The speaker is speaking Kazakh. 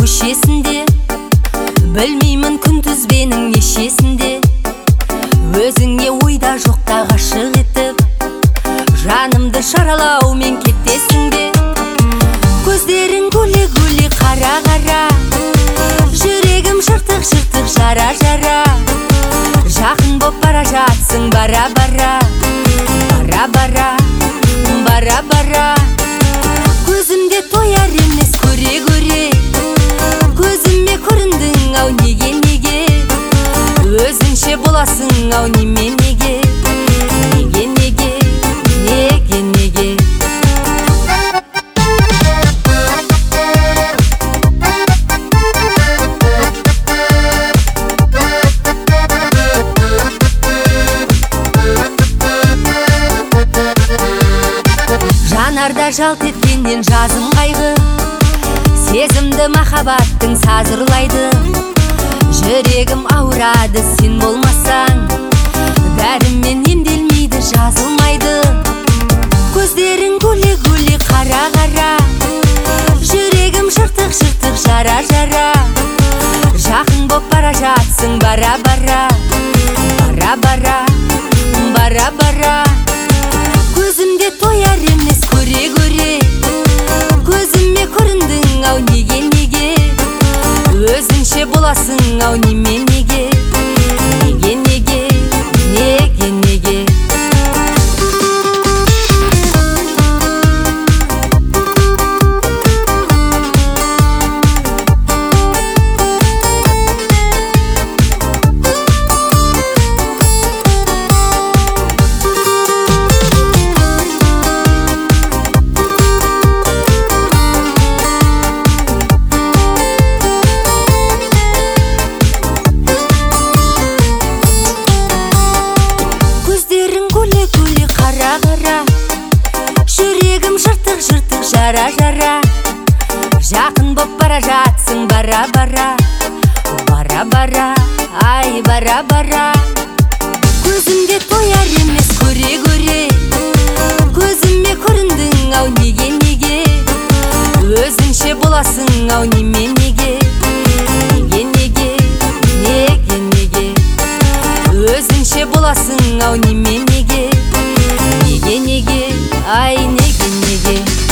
көшесінде, білмеймін күнтізбенің нешесінде. Өзіңе ойда жоқта ғашық етіп, жанымды шаралаумен кетесің бе? Көздерің гуле-гуле қара-қара, жүрегім жыртық-жыртық жара-жара. Жақын боп бара жатсың бара-бара, бара-бара, бара-бара. Көзімде тояр емес көре-көре, көзіме көріндің-ау неге-неге. Өзіңше боласың-ау неме-неге, неге-неге, неге-неге. Жанарда жалт еткеннен жазым қайғы, сезімді махаббаттың сазырлайды. Жүрегім ауырады сен болмасаң, бәрімен емделмейді жазылмайды. Көздерің гуле-гуле қара-қара, жүрегім жыртық-жыртық жара-жара. Жақын боп бара жатсың бара-бара, бара-бара, бара-бара. Көзімде тояр емес көре-көре, көзіме көріндің-ау неге-неге. Өзіңше боласың-ау неме-неге, неге-неге, неге-неге. Жүрегім жыртық-жыртық жара-жара. Жақын боп бара жатсың бара-бара, бара-бара, ай бара-бара. Көзімде тояр емес көре-көре, көзіме көріндің-ау неге-неге. Өзіңше боласың-ау неме-неге, неге-неге, неге-неге. Өзіңше боласың-ау неме-неге, неге-неге, ай неге-неге.